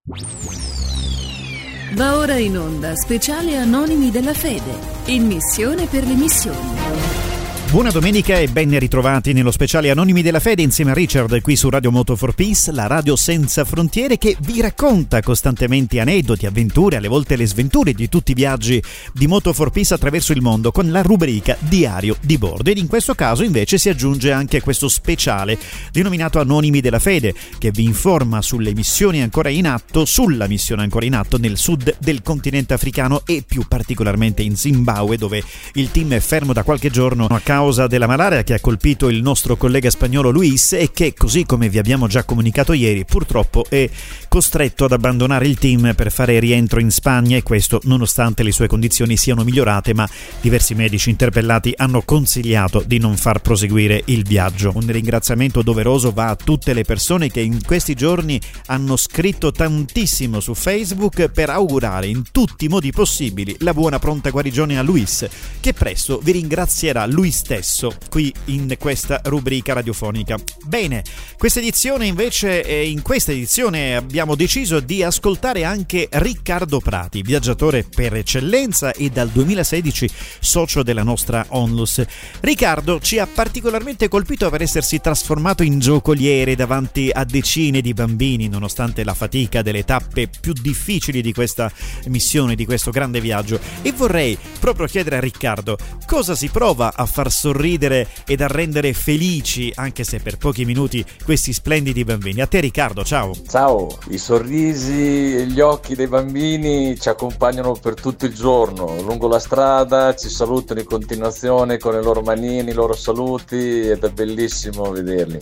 Va ora in onda Speciale Anonimi della Fede, in missione per le missioni. Buona domenica e ben ritrovati nello speciale Anonimi della Fede insieme a Richard qui su Radio Moto for Peace, la radio senza frontiere che vi racconta costantemente aneddoti, avventure, alle volte le sventure di tutti i viaggi di Moto for Peace attraverso il mondo con la rubrica Diario di Bordo. Ed in questo caso invece si aggiunge anche questo speciale denominato Anonimi della Fede, che vi informa sulle missioni ancora in atto, sulla missione ancora in atto nel sud del continente africano e più particolarmente in Zimbabwe, dove il team è fermo da qualche giorno a causa della malaria che ha colpito il nostro collega spagnolo Luis e che, così come vi abbiamo già comunicato ieri, purtroppo è costretto ad abbandonare il team per fare rientro in Spagna, e questo nonostante le sue condizioni siano migliorate, ma diversi medici interpellati hanno consigliato di non far proseguire il viaggio. Un ringraziamento doveroso va a tutte le persone che in questi giorni hanno scritto tantissimo su Facebook per augurare in tutti i modi possibili la buona pronta guarigione a Luis, che presto vi ringrazierà lui stesso qui in questa rubrica radiofonica. Bene, questa edizione invece, in questa edizione abbiamo deciso di ascoltare anche Riccardo Prati, viaggiatore per eccellenza e dal 2016 socio della nostra Onlus. Riccardo ci ha particolarmente colpito per essersi trasformato in giocoliere davanti a decine di bambini, nonostante la fatica delle tappe più difficili di questa missione, di questo grande viaggio. E vorrei proprio chiedere a Riccardo cosa si prova a far sorridere ed a rendere felici, anche se per pochi minuti, questi splendidi bambini. A te Riccardo, ciao. Ciao, i sorrisi e gli occhi dei bambini ci accompagnano per tutto il giorno, lungo la strada ci salutano in continuazione con le loro manine, i loro saluti, ed è bellissimo vederli.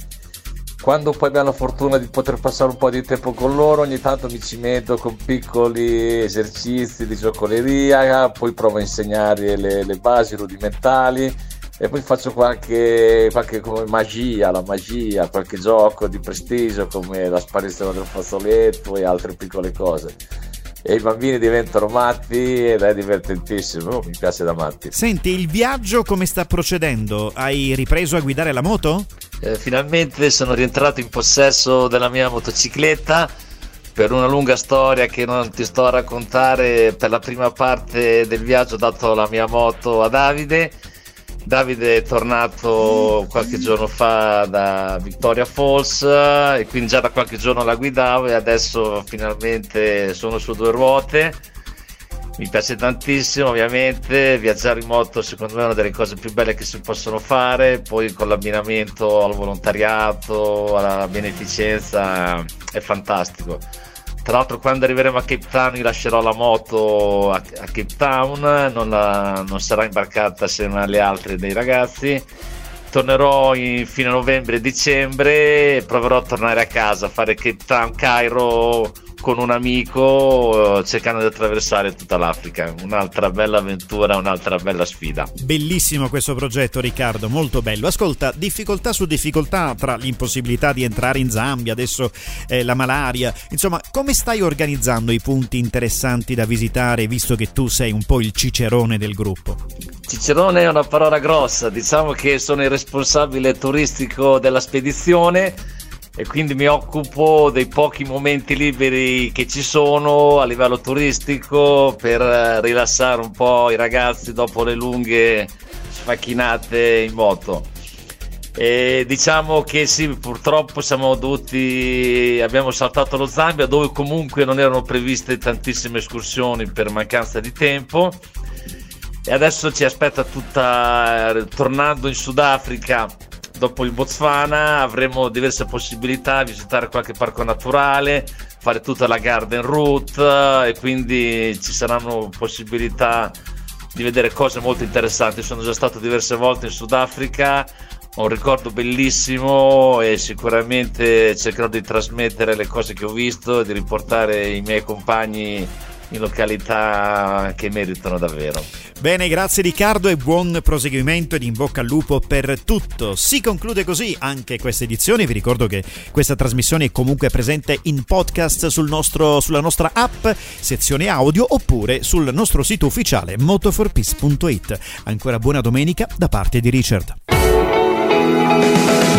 Quando poi abbiamo la fortuna di poter passare un po' di tempo con loro, ogni tanto mi ci metto con piccoli esercizi di giocoleria, poi provo a insegnare le basi rudimentali e poi faccio qualche come magia, qualche gioco di prestigio come la sparizione del fazzoletto e altre piccole cose. E i bambini diventano matti ed è divertentissimo, mi piace da matti. Senti, il viaggio come sta procedendo? Hai ripreso a guidare la moto? Finalmente sono rientrato in possesso della mia motocicletta per una lunga storia che non ti sto a raccontare. Per la prima parte del viaggio ho dato la mia moto a Davide è tornato qualche giorno fa da Victoria Falls e quindi già da qualche giorno la guidavo e adesso finalmente sono su due ruote. Mi piace tantissimo, ovviamente viaggiare in moto secondo me è una delle cose più belle che si possono fare, poi con l'abbinamento al volontariato, alla beneficenza è fantastico. Tra l'altro quando arriveremo a Cape Town io lascerò la moto a Cape Town, non sarà imbarcata assieme alle altre dei ragazzi. Tornerò in fine novembre e dicembre e proverò a tornare a casa, a fare Cape Town, Cairo con un amico, cercando di attraversare tutta l'Africa. Un'altra bella avventura, un'altra bella sfida. Bellissimo questo progetto, Riccardo, molto bello. Ascolta, difficoltà su difficoltà tra l'impossibilità di entrare in Zambia, adesso la malaria, insomma, come stai organizzando i punti interessanti da visitare, visto che tu sei un po' il cicerone del gruppo? Cicerone è una parola grossa, diciamo che sono il responsabile turistico della spedizione e quindi mi occupo dei pochi momenti liberi che ci sono a livello turistico per rilassare un po' i ragazzi dopo le lunghe sfacchinate in moto. E diciamo che sì, purtroppo abbiamo saltato lo Zambia, dove comunque non erano previste tantissime escursioni per mancanza di tempo, e adesso ci aspetta tornando in Sudafrica. Dopo il Botswana avremo diverse possibilità, visitare qualche parco naturale, fare tutta la Garden Route e quindi ci saranno possibilità di vedere cose molto interessanti. Sono già stato diverse volte in Sudafrica, ho un ricordo bellissimo e sicuramente cercherò di trasmettere le cose che ho visto e di riportare i miei compagni in località che meritano davvero. Bene, grazie Riccardo e buon proseguimento ed in bocca al lupo per tutto. Si conclude così anche questa edizione. Vi ricordo che questa trasmissione è comunque presente in podcast sulla nostra app, sezione audio, oppure sul nostro sito ufficiale motoforpeace.it. Ancora buona domenica da parte di Richard.